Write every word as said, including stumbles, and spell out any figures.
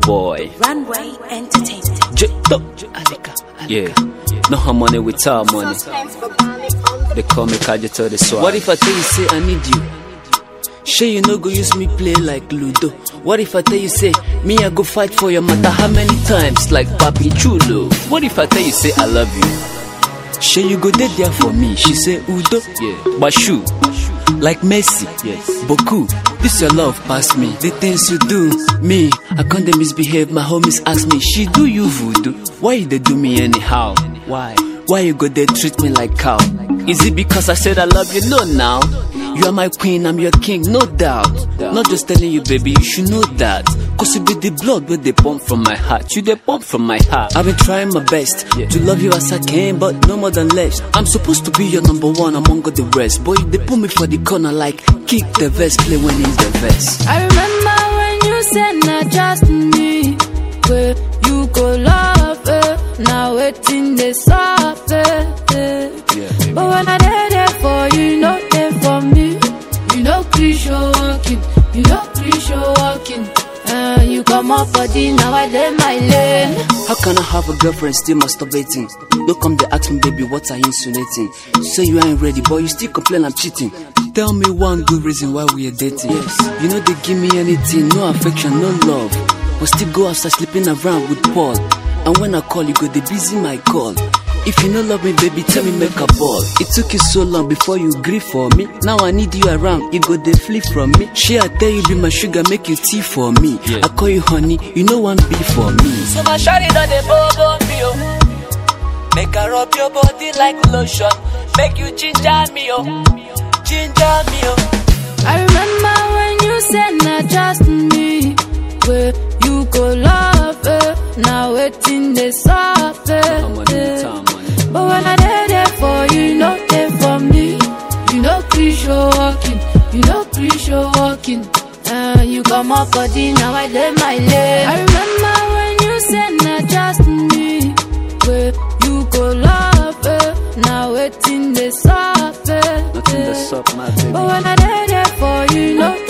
boy. Runway Entertainment. J-to. Alika. Yeah. No harmony without money. They call me Kaji to the swag. What if I tell you say I need you? Sure you no go use me play like Ludo. What if I tell you say me I go fight for your matter how many times like Papi Chulo? What if I tell you say I love you? Sure you go dead there for me. She say Udo. Yeah. Bashu. Like Messi. Yes. Boku. This your love pass me. The things you do me, I can't they misbehave. My homies ask me, she do you voodoo? Why they do me anyhow? Why? Why you go they treat me like cow? Is it because I said I love you? No now. You are my queen, I'm your king, no doubt. Not just telling you, baby, you should know that. Cause you be the blood where they pump from my heart. You they pump from my heart. I've been trying my best yeah. to love you as I can, but no more than less. I'm supposed to be your number one among all the rest. Boy, they put me for the corner like kick the vest, play when in the vest. I remember when you said not just me, where you go love it. Now waiting they suffer it. Yeah. But when I did it for you, not there for me. You know Chris walking, you know Chris walking. Uh, you come up body, now I did my lane. How can I have a girlfriend still masturbating? Don't come they ask me, baby, what are you insinuating? Say you ain't ready, but you still complain I'm cheating. Tell me one good reason why we are dating. Yes. You know they give me anything, no affection, no love. But still go outside sleeping around with Paul. And when I call, you go they busy my call. If you no love me, baby, tell me make a ball. It took you so long before you agree for me. Now I need you around, you go they flee from me. She I tell you be my sugar, make you tea for me. Yeah. I call you honey, you know one be for me. So my shawty done the bobo me oh. Make her rub your body like lotion. Make you ginger me oh, ginger me oh. I remember when you said not just me, where you go love it. Now waiting they suffer. But when I did it for you, you know they for me. You know Chris walking, you know Chris walking. Uh, you come up body, now I did my lane. I remember when you said not just me, where you go love it. Now waiting they suffer. Nothing that's up, my baby. But when I did it for you, you know